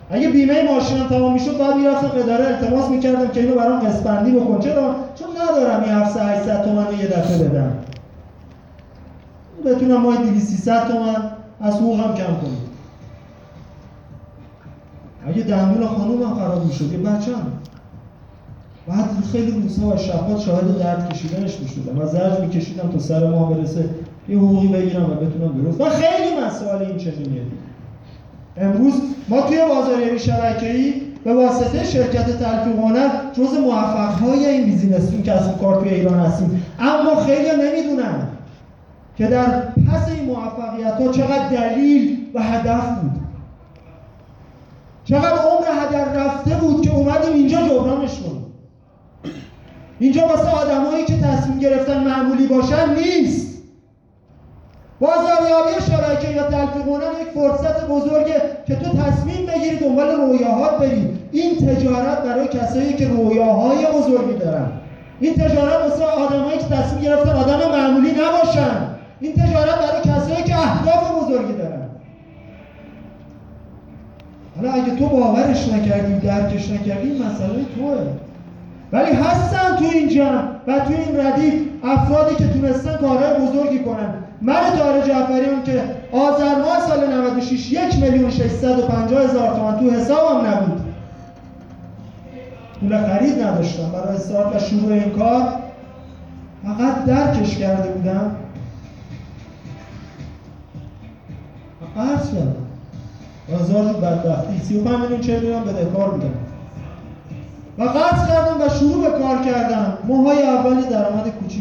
اگه بیمه ماشینم تمام میشد بعد میرفتم اداره التماس میکردم که اینو برام قسط‌بندی بکن. چرا؟ چون ندارم این 700-800 تومن رو یه دفعه بدم. بتونم ماهی 200-300 تومن از حقوقم کم کنم. اگه دندون خانومم خراب میشد یه بچه‌م، بعد خیلی روزها و شب‌ها شاهد درد کشیدنش میشدم و زجر میکشیدم تا سر ماه برسه یه حقوقی بگیرم و بتونم درست. و خیلی مسائل این چنینیه. امروز ما توی بازاریابی شبکه‌ای به واسطه شرکت تلفیق هنر جزء موفق‌های این بیزینس این کسب و کار توی ایران هستیم. اما خیلی نمیدونن که در پس این موفقیت‌ها چقدر دلیل و هدف بود. چقدر عمر هدر رفته بود که اومدیم اینجا جبرانش کنیم. اینجا واسه آدمایی که تصمیم گرفتن معمولی باشن نیست. بازاریابی شبکه‌ای یا تلفیق هنر یک فرصت بزرگه که تو تصمیم بگیری دنبال رویاهات بری. این تجارت برای کسایی که رویاهای بزرگی دارن. این تجارت واسه آدمایی که تصمیم گرفتن آدم معمولی نباشن. این تجارت برای کسایی که اهداف بزرگی دارن. حالا اگه تو باورش نکردی، درکش نکردی، این مسئله توئه. ولی هستن تو این جمع و تو این ردیف افرادی که تونستن کارهای بزرگی کنن. من طاهر جعفریام که آذر ماه سال 96 1,650,000 تومان تو حسابم نبود. پول خرید نداشتم برای استارت و شروع این کار. فقط درکش کرده بودم. قرض کردم. بازار رو بدبختی 35,040,000 بدهکار بودم. و قرض کردم و شروع به کار کردم. ماهای اولی درآمد کوچیک.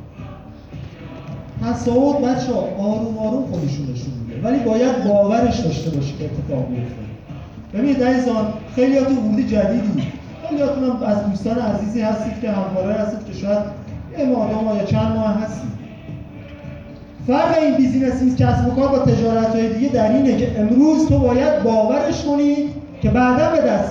تصاعد بچه‌ها آروم آروم خودشون نشون میده، ولی باید باورش داشته باشی که اتفاق بیفته. ببینید عزیزان، خیلیاتون ورودی جدیدی، خیلیاتون هم از دوستان عزیزی هستید که همکارای هستید که شاید یه ماه یا چند ماه هستید. فرق این بیزینس، این کسب و کار با تجارت‌های دیگه در اینه که امروز تو باید باورش کنی که بعداً به دست